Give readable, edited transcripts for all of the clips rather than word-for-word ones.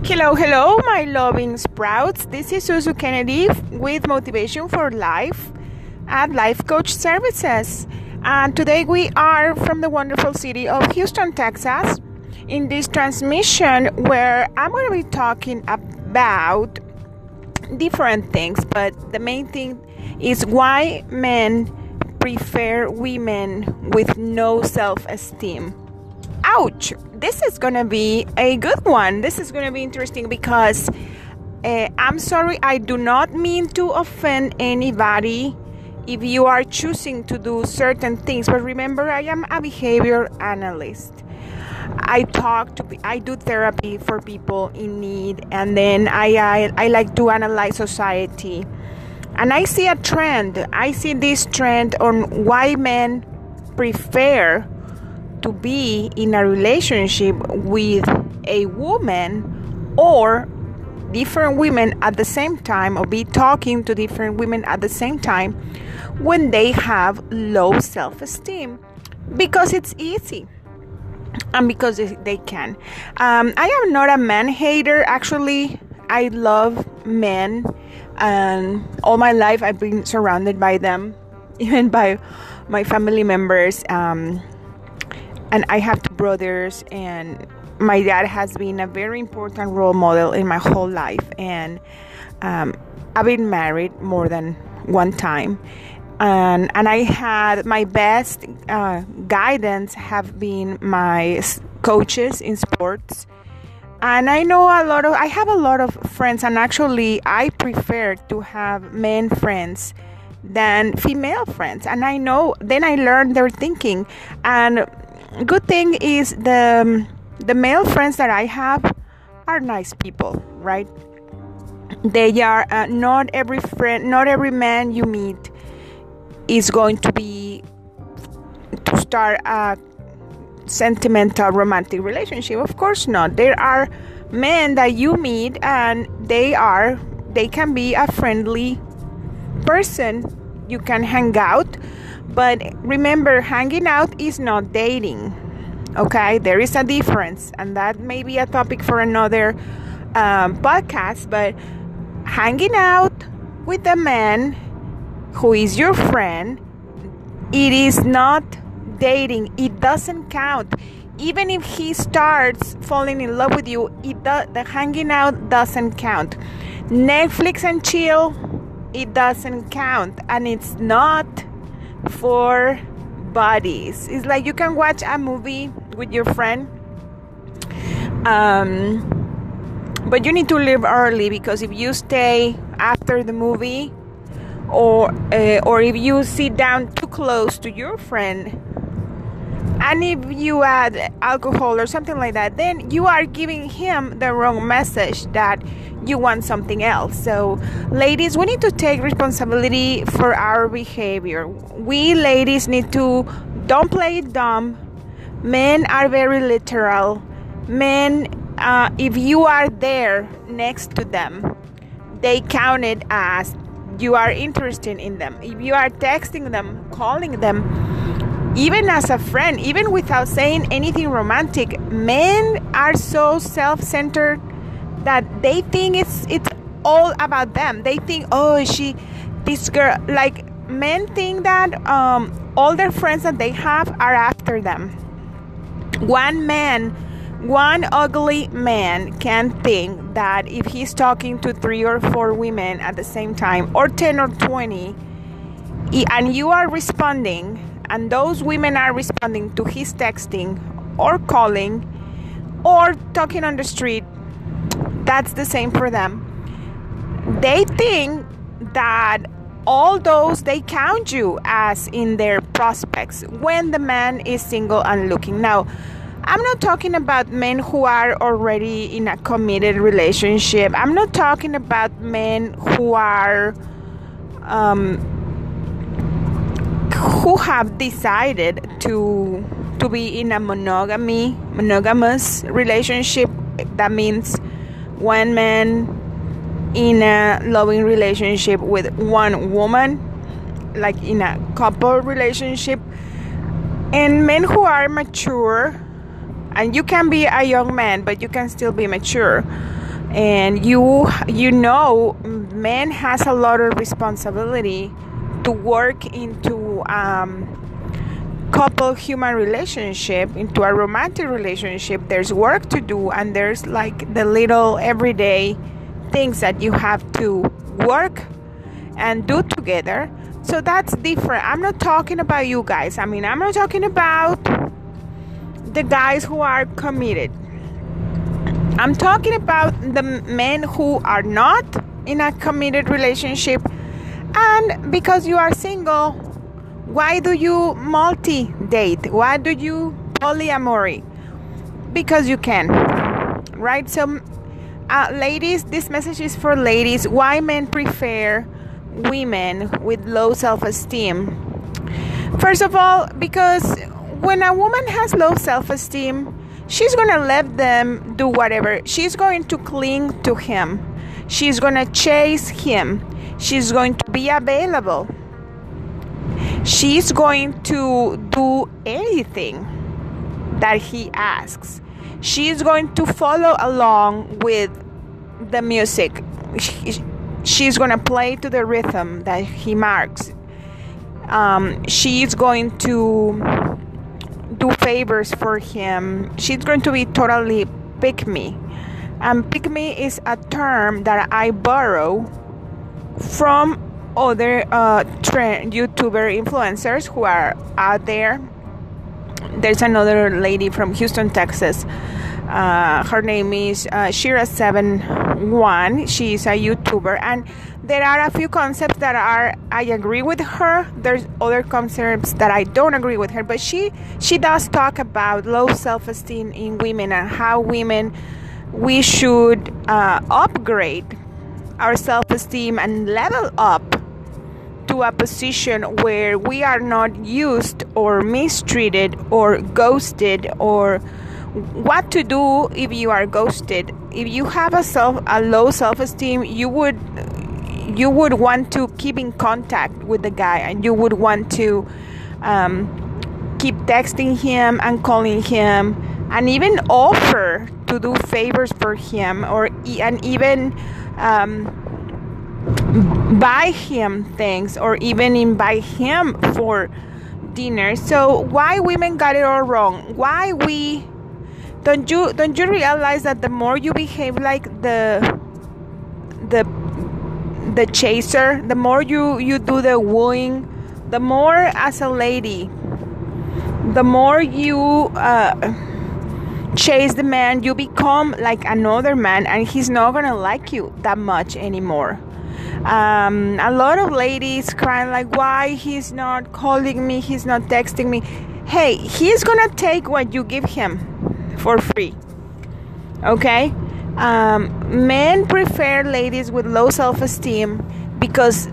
Hello, hello, my loving sprouts. This is Susu Kennedy with Motivation for Life at Life Coach Services. And today we are from the wonderful city of Houston, Texas, in this transmission where I'm going to be talking about different things, but the main thing is why men prefer women with no self-esteem. Ouch! This is going to be a good one. This is going to be interesting because I'm sorry, I do not mean to offend anybody if you are choosing to do certain things. But remember, I am a behavior analyst. I do therapy for people in need, and then I like to analyze society. And I see a trend. I see this trend on why men prefer to be in a relationship with a woman or different women at the same time, or be talking to different women at the same time when they have low self-esteem, because it's easy and because they can. I am not a man hater. Actually, I love men, and all my life I've been surrounded by them, even by my family members. And I have two brothers, and my dad has been a very important role model in my whole life. And I've been married more than one time. And I had my best guidance have been my coaches in sports. And I have a lot of friends, and actually I prefer to have men friends than female friends. And I learned their thinking. And good thing is the male friends that I have are nice people, right? They are not every man you meet is going to start a sentimental romantic relationship. Of course not. There are men that you meet and they can be a friendly person. You can hang out. But remember, hanging out is not dating, okay? There is a difference, and that may be a topic for another podcast. But hanging out with a man who is your friend, it is not dating. It doesn't count. Even if he starts falling in love with you, the hanging out doesn't count. Netflix and chill, it doesn't count, and it's not for buddies. It's like you can watch a movie with your friend, but you need to leave early, because if you stay after the movie, or if you sit down too close to your friend, and if you add alcohol or something like that, then you are giving him the wrong message that you want something else. So ladies, we need to take responsibility for our behavior. We ladies don't play it dumb. Men are very literal. Men, if you are there next to them, they count it as you are interested in them. If you are texting them, calling them, even as a friend, even without saying anything romantic, men are so self-centered that they think it's all about them. They think, this girl, like, men think that all their friends that they have are after them. One ugly man can think that if he's talking to 3 or 4 women at the same time, or 10 or 20, and you are responding, and those women are responding to his texting or calling or talking on the street, that's the same for them. They think that all those, they count you as in their prospects when the man is single and looking. Now, I'm not talking about men who are already in a committed relationship. I'm not talking about men who are who have decided to be in a monogamous relationship. That means one man in a loving relationship with one woman, like in a couple relationship. And men who are mature, and you can be a young man, but you can still be mature. And you know, man has a lot of responsibility to work into couple human relationship, into a romantic relationship. There's work to do, and there's like the little everyday things that you have to work and do together. So that's different. I'm not talking about you guys. I'm not talking about the guys who are committed. I'm talking about the men who are not in a committed relationship. And because you are single, why do you multi-date? Why do you polyamory? Because you can, right? So, ladies, this message is for ladies. Why men prefer women with low self-esteem? First of all, because when a woman has low self-esteem, she's going to let them do whatever. She's going to cling to him. She's going to chase him. She's going to be available. She's going to do anything that he asks. She's going to follow along with the music. She's going to play to the rhythm that he marks. She's going to do favors for him. She's going to be totally pick-me. And pick-me is a term that I borrow from other YouTuber influencers who are out there. There's another lady from Houston, Texas. Her name is Shira71. She's a YouTuber, and there are a few concepts that I agree with her. There's other concepts that I don't agree with her, but she does talk about low self-esteem in women and how we should upgrade our self-esteem and level up to a position where we are not used or mistreated or ghosted, or what to do if you are ghosted. If you have a low self-esteem, you would want to keep in contact with the guy, and you would want to keep texting him and calling him, and even offer to do favors for him, and even buy him things, or even invite him for dinner. So why women got it all wrong? Why don't you realize that the more you behave like the chaser, the more you do the wooing, the more as a lady, the more you chase the man, you become like another man, and he's not gonna like you that much anymore. A lot of ladies crying like, why he's not calling me, he's not texting me. Hey, he's gonna take what you give him for free. Okay? Men prefer ladies with low self-esteem because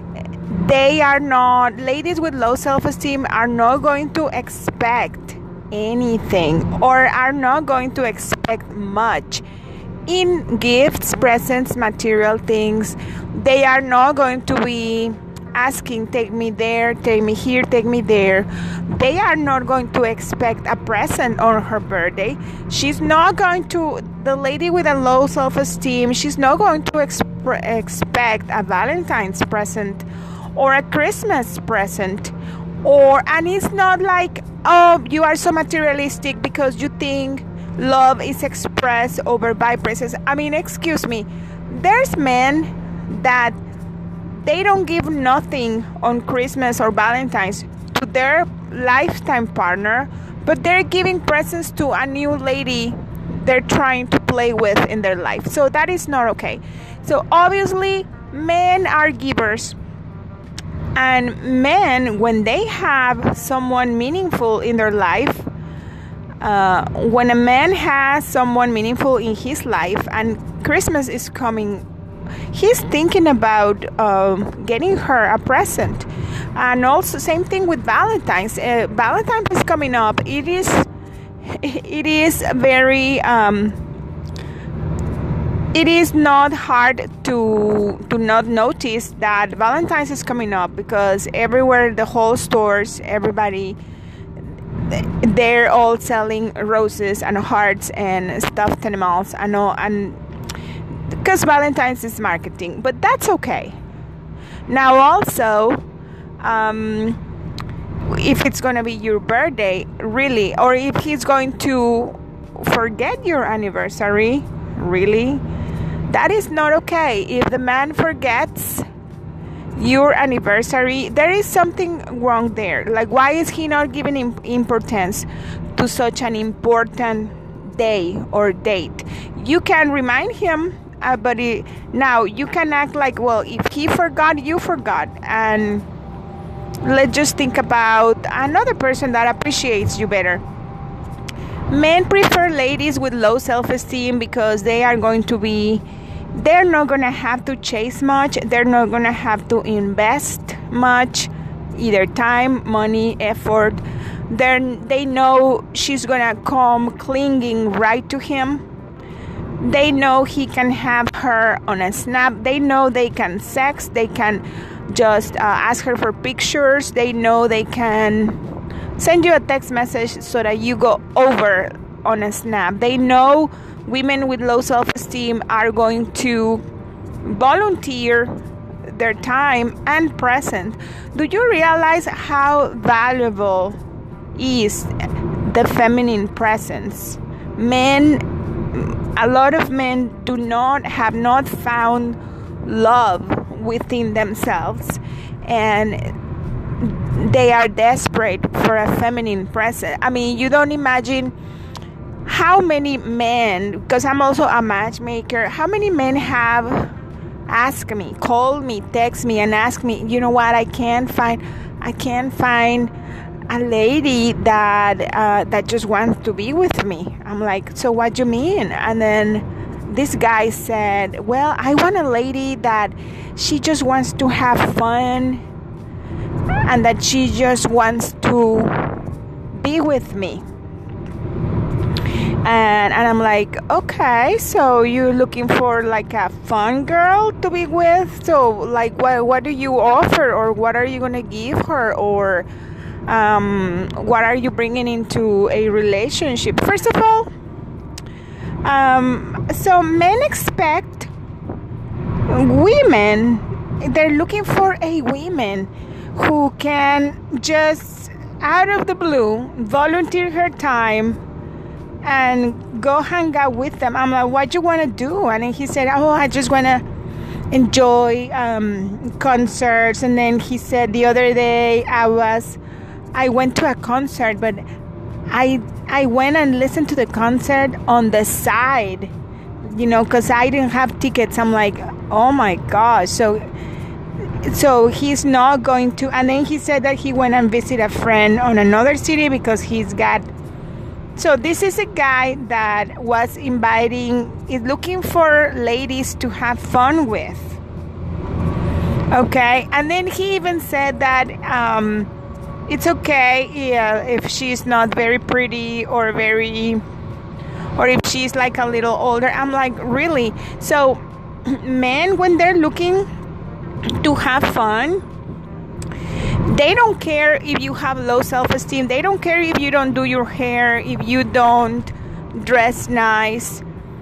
ladies with low self-esteem are not going to expect anything, or are not going to expect much in gifts, presents, material things. They are not going to be asking, take me there, take me here, take me there. They are not going to expect a present on her birthday. She's not going to, the lady with a low self-esteem, she's not going to expect a Valentine's present or a Christmas present. And it's not like, oh, you are so materialistic because you think love is expressed over buy presents. Excuse me. There's men that they don't give nothing on Christmas or Valentine's to their lifetime partner, but they're giving presents to a new lady they're trying to play with in their life. So that is not okay. So obviously, men are givers. And men, when they have someone meaningful in their life, when a man has someone meaningful in his life and Christmas is coming, he's thinking about getting her a present. And also same thing with Valentine's. Valentine's is coming up. It is very it is not hard to not notice that Valentine's is coming up, because everywhere, the whole stores, everybody, they're all selling roses and hearts and stuffed animals and all, and because Valentine's is marketing, but that's okay. Now also, if it's going to be your birthday, really, or if he's going to forget your anniversary, really, that is not okay. If the man forgets your anniversary, there is something wrong there. Like, why is he not giving importance to such an important day or date? You can remind him, but now you can act like, well, if he forgot, you forgot. And let's just think about another person that appreciates you better. Men prefer ladies with low self-esteem because they're not going to have to chase much. They're not going to have to invest much, either time, money, effort. They know she's going to come clinging right to him. They know he can have her on a snap. They know they can sex. They can just ask her for pictures. They know they can send you a text message so that you go over on a snap. They know women with low self-esteem are going to volunteer their time and presence. Do you realize how valuable is the feminine presence? A lot of men have not found love within themselves, and they are desperate for a feminine presence. I mean, you don't imagine how many men, because I'm also a matchmaker, how many men have asked me, called me, text me, and asked me, you know what, I can't find a lady that just wants to be with me. I'm like, so what do you mean? And then this guy said, well, I want a lady that she just wants to have fun and that she just wants to be with me. And I'm like, okay, so you're looking for like a fun girl to be with? So like, what do you offer, or what are you gonna give her, or what are you bringing into a relationship? First of all, so men expect women, they're looking for a woman who can just out of the blue volunteer her time and go hang out with them. I'm like, what do you want to do? And then he said, oh, I just want to enjoy concerts. And then he said the other day I went to a concert, but I went and listened to the concert on the side, because I didn't have tickets. I'm like, oh my gosh. So he's not going to. And then he said that he went and visited a friend on another city because he's got. So this is a guy that is looking for ladies to have fun with. Okay. And then he even said that it's okay if she's not very pretty or if she's like a little older. I'm like, really? So men, when they're looking to have fun, they don't care if you have low self-esteem. They don't care if you don't do your hair, if you don't dress nice.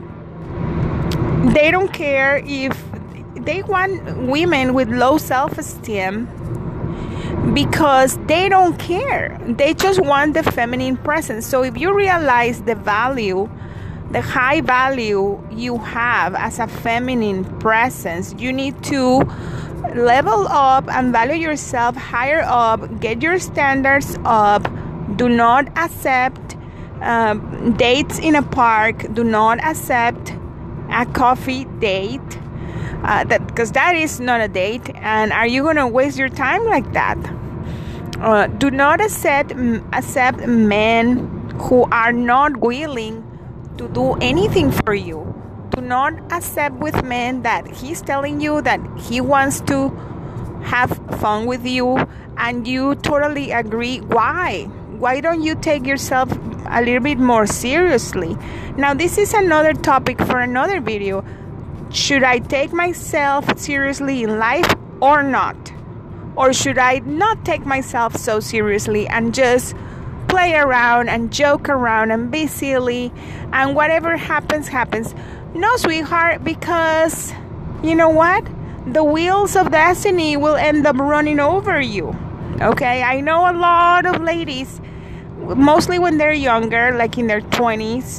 They don't care if they want women with low self-esteem because they don't care. They just want the feminine presence. So if you realize the high value you have as a feminine presence, you need to level up and value yourself higher up. Get your standards up. Do not accept dates in a park. Do not accept a coffee date. Because that is not a date. And are you going to waste your time like that? Do not accept men who are not willing to do anything for you. Do not accept with men that he's telling you that he wants to have fun with you and you totally agree. Why don't you take yourself a little bit more seriously? Now, this is another topic for another video. Should I take myself seriously in life or not? Or should I not take myself so seriously and just play around and joke around and be silly, and whatever happens? No, sweetheart, because you know what? The wheels of destiny will end up running over you. Okay, I know a lot of ladies, mostly when they're younger, like in their 20s,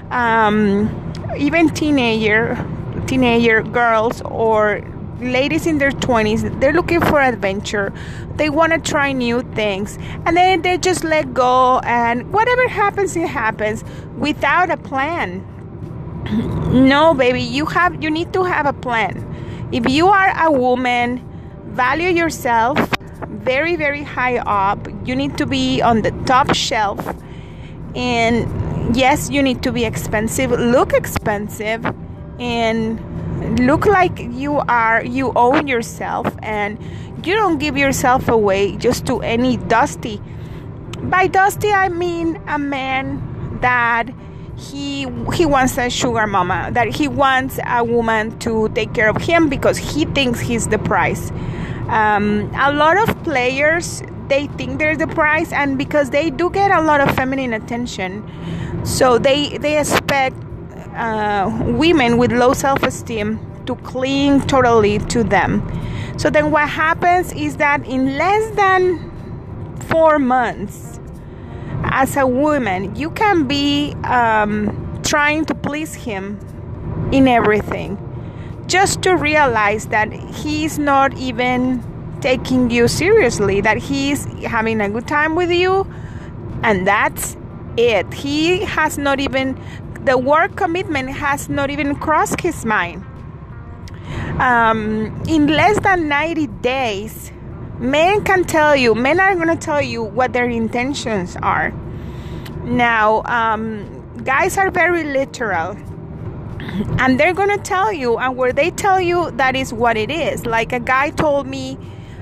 even teenager girls or ladies in their 20s, they're looking for adventure. They want to try new things, and then they just let go, and whatever happens, it happens without a plan. No, baby, you need to have a plan. If you are a woman, value yourself very, very high up. You need to be on the top shelf. And yes, you need to be expensive, look expensive, and look like you own yourself, and you don't give yourself away just to any dusty. By dusty, I mean a man that he wants a sugar mama, that he wants a woman to take care of him because he thinks he's the prize. A lot of players, they think they're the prize, and because they do get a lot of feminine attention, so they expect women with low self-esteem to cling totally to them. So then what happens is that in less than 4 months, as a woman, you can be trying to please him in everything, just to realize that he's not even taking you seriously, that he's having a good time with you, and that's it. He has not even, the work commitment has not even crossed his mind. In less than 90 days, men are going to tell you what their intentions are. Now, guys are very literal, and they're going to tell you, and where they tell you, that is what it is. Like a guy told me,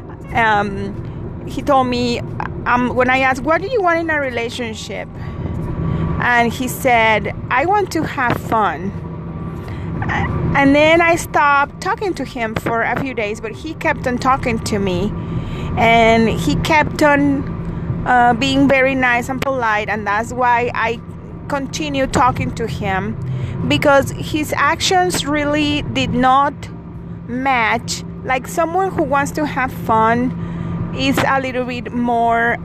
he told me, when I asked, what do you want in a relationship? And he said, I want to have fun. And then I stopped talking to him for a few days, but he kept on talking to me, and he kept on being very nice and polite, and that's why I continued talking to him, because his actions really did not match. Like someone who wants to have fun is a little bit more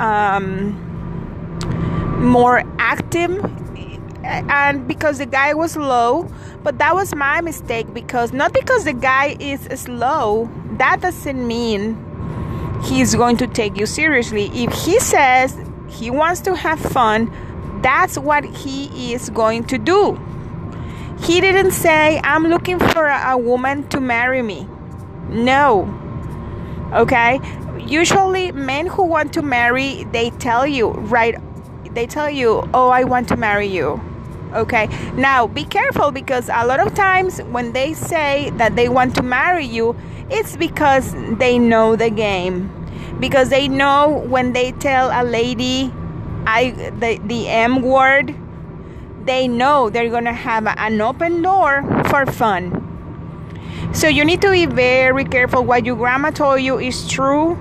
active, and because the guy was low. But that was my mistake, because not because the guy is slow, that doesn't mean he's going to take you seriously. If he says he wants to have fun, that's what he is going to do. He didn't say, I'm looking for a woman to marry me. No. Okay? Usually men who want to marry, they tell you, right? They tell you, oh, I want to marry you. Okay, now be careful, because a lot of times when they say that they want to marry you, it's because they know the game. Because they know when they tell a lady the M word, they know they're gonna have an open door for fun. So you need to be very careful. What your grandma told you is true.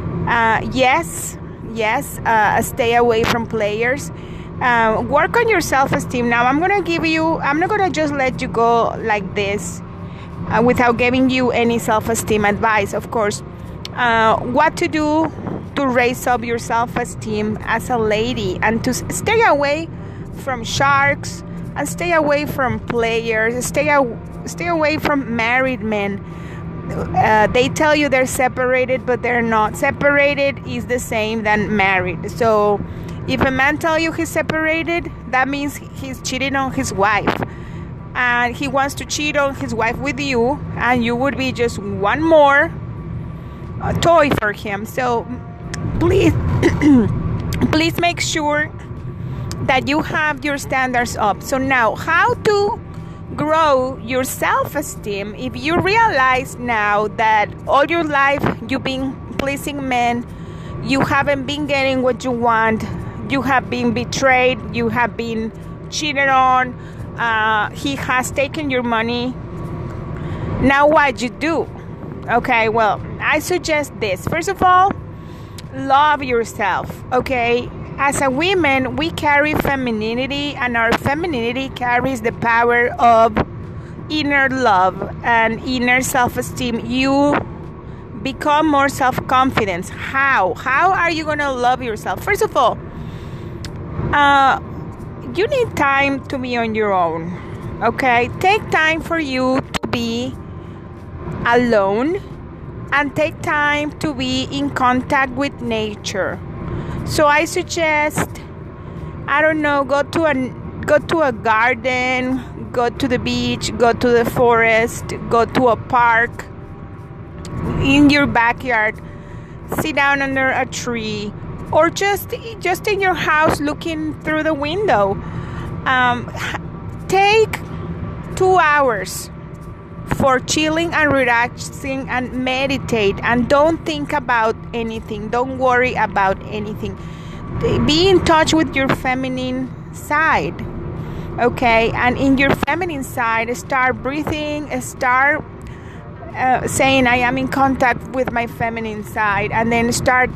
Yes, stay away from players. Work on your self-esteem. Now I'm not gonna just let you go like this without giving you any self-esteem advice, of course. What to do to raise up your self-esteem as a lady, and to stay away from sharks, and stay away from players, stay away from married men. They tell you they're separated, but they're not. Separated is the same than married. So if a man tells you he's separated, that means he's cheating on his wife, and he wants to cheat on his wife with you, and you would be just one more toy for him. So please please make sure that you have your standards up. So now, how to grow your self-esteem? If you realize now that all your life you've been pleasing men, you haven't been getting what you want, you have been betrayed, you have been cheated on, he has taken your money, now what you do? Okay, well, I suggest this. First of all, love yourself. Okay, as a woman, we carry femininity, and our femininity carries the power of inner love and inner self-esteem, you become more self-confident. How are you gonna love yourself? First of all, you need time to be on your own. Okay, take time for you to be alone and take time to be in contact with nature. So I suggest, I don't know, go to a garden, go to the beach, go to the forest, go to a park, in your backyard, sit down under a tree, or just in your house looking through the window. Take 2 hours for chilling and relaxing and meditate, and don't think about anything. Don't worry about anything. Be in touch with your feminine side. Okay, and in your feminine side, start breathing, start saying I am in contact with my feminine side, and then start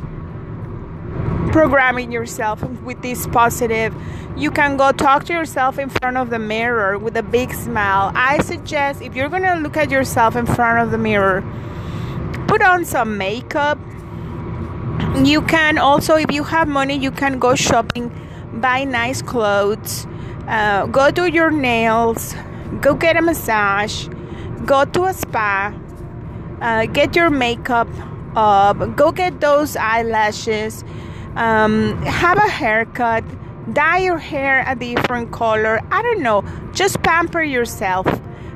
programming yourself with this positive. You can go talk to yourself in front of the mirror with a big smile. I suggest, if you're gonna look at yourself in front of the mirror, put on some makeup. You can also, if you have money, you can go shopping, buy nice clothes, go do your nails, go get a massage, go to a spa, get your makeup up, go get those eyelashes, have a haircut, dye your hair a different color. I don't know, just pamper yourself.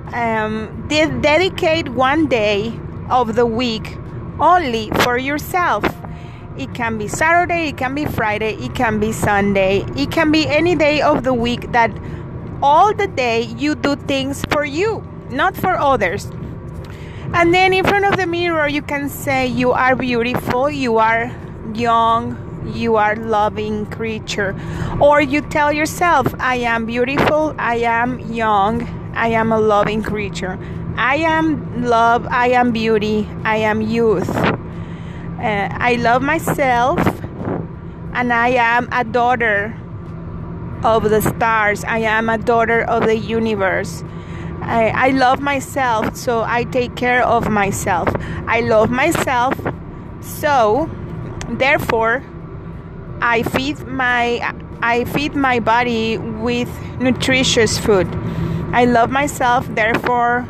Dedicate one day of the week only for yourself. It can be Saturday, it can be Friday, it can be Sunday, it can be any day of the week, that all the day you do things for you, not for others. And then in front of the mirror, you can say you are beautiful, you are young, you are loving creature. Or you tell yourself, I am beautiful, I am young, I am a loving creature. I am love, I am beauty, I am youth. I love myself, and I am a daughter of the stars. I am a daughter of the universe. I love myself, so I take care of myself. I love myself, so therefore I feed my body with nutritious food. I love myself, therefore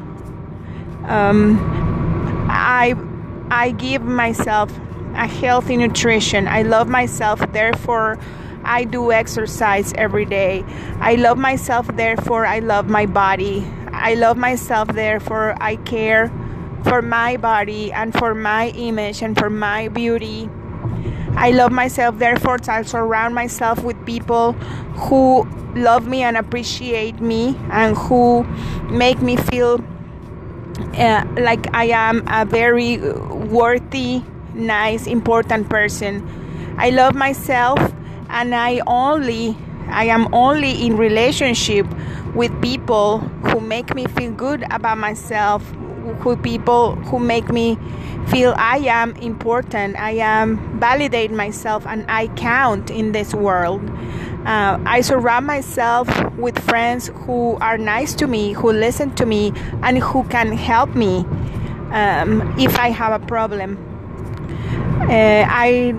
I give myself a healthy nutrition. I love myself, therefore I do exercise every day. I love myself, therefore I love my body. I love myself, therefore I care for my body and for my image and for my beauty. I love myself, therefore I surround myself with people who love me and appreciate me and who make me feel like I am a very worthy, nice, important person. I love myself, and I am only in relationship with people who make me feel good about myself, people who make me feel I am important, I am validate myself, and I count in this world. I surround myself with friends who are nice to me, who listen to me, and who can help me if I have a problem. I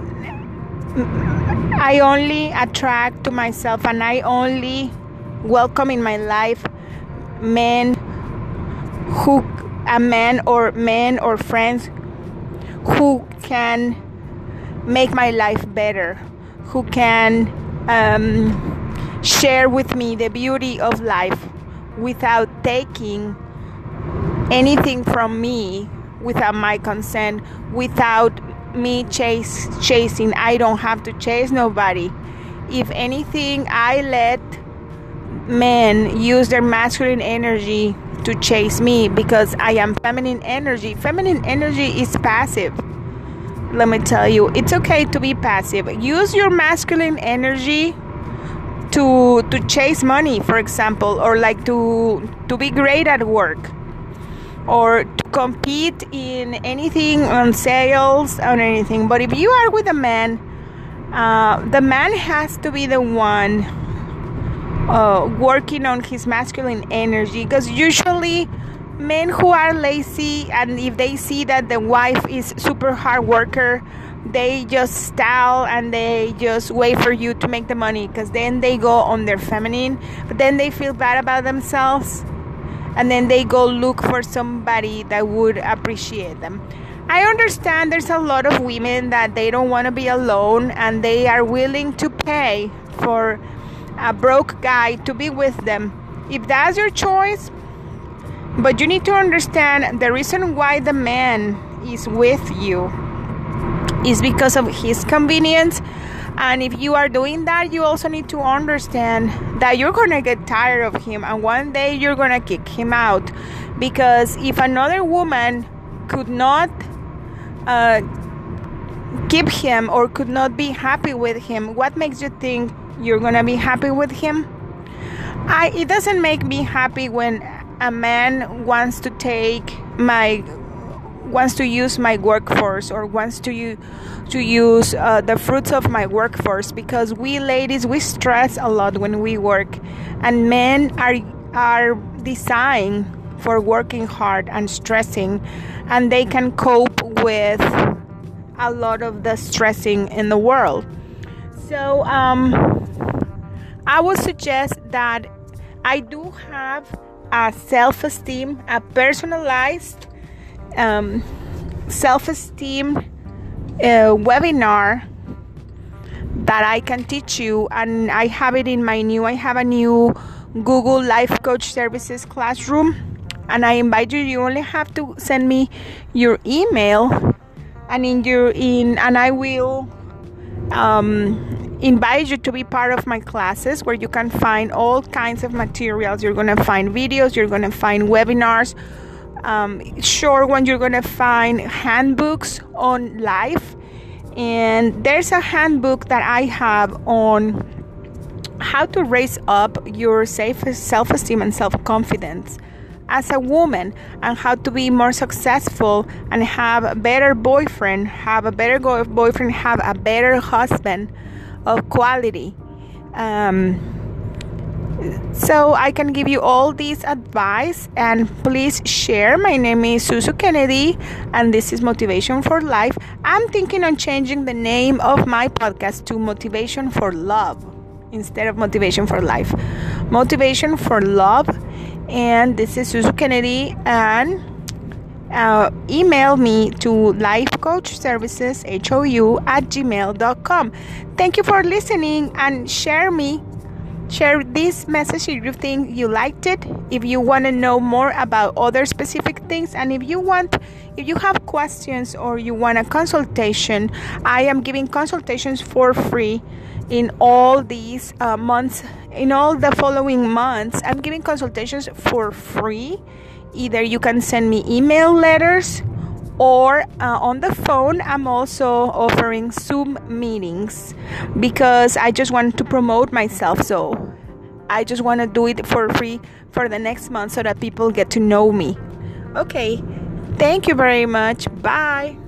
only attract to myself, and I only welcome in my life men or friends who can make my life better, who can share with me the beauty of life without taking anything from me, without my consent, without me chasing. I don't have to chase nobody. If anything, I let men use their masculine energy to chase me, because I am feminine energy. Feminine energy is passive. Let me tell you, it's okay to be passive. Use your masculine energy to chase money, for example, or like to be great at work, or to compete in anything, on sales, on anything. But if you are with a man, the man has to be the one, working on his masculine energy, because usually men who are lazy, and if they see that the wife is super hard worker, they just stall and they just wait for you to make the money, because then they go on their feminine, but then they feel bad about themselves, and then they go look for somebody that would appreciate them. I understand there's a lot of women that they don't want to be alone, and they are willing to pay for a broke guy to be with them. If that's your choice, but you need to understand the reason why the man is with you is because of his convenience. And if you are doing that, you also need to understand that you're going to get tired of him, and one day you're going to kick him out. Because if another woman could not keep him or could not be happy with him, what makes you think you're going to be happy with him? It doesn't make me happy when a man wants to use my workforce, or wants to use the fruits of my workforce, because we ladies, we stress a lot when we work, and men are designed for working hard and stressing, and they can cope with a lot of the stressing in the world. So I would suggest that I do have a self-esteem, a personalized self-esteem webinar that I can teach you, and I have it in I have a new Google Life Coach Services classroom, and I invite you. You only have to send me your email, and and I will invite you to be part of my classes, where you can find all kinds of materials. You're going to find videos, you're going to find webinars, short one, you're going to find handbooks on life, and there's a handbook that I have on how to raise up your self-esteem and self-confidence as a woman, and how to be more successful and have a better boyfriend, have a better husband of quality. So I can give you all this advice, and please share. My name is Susu Kennedy, and this is Motivation for Life. I'm thinking on changing the name of my podcast to Motivation for Love instead of Motivation for Life. Motivation for Love. And this is Susu Kennedy, and email me to lifecoachservices@gmail.com. Thank you for listening, and share this message if you think you liked it, if you want to know more about other specific things, and if you have questions or you want a consultation. I am giving consultations for free in all these months. In all the following months, I'm giving consultations for free. Either you can send me email letters, or on the phone. I'm also offering Zoom meetings, because I just want to promote myself. So I just want to do it for free for the next month, so that people get to know me. Okay, thank you very much. Bye.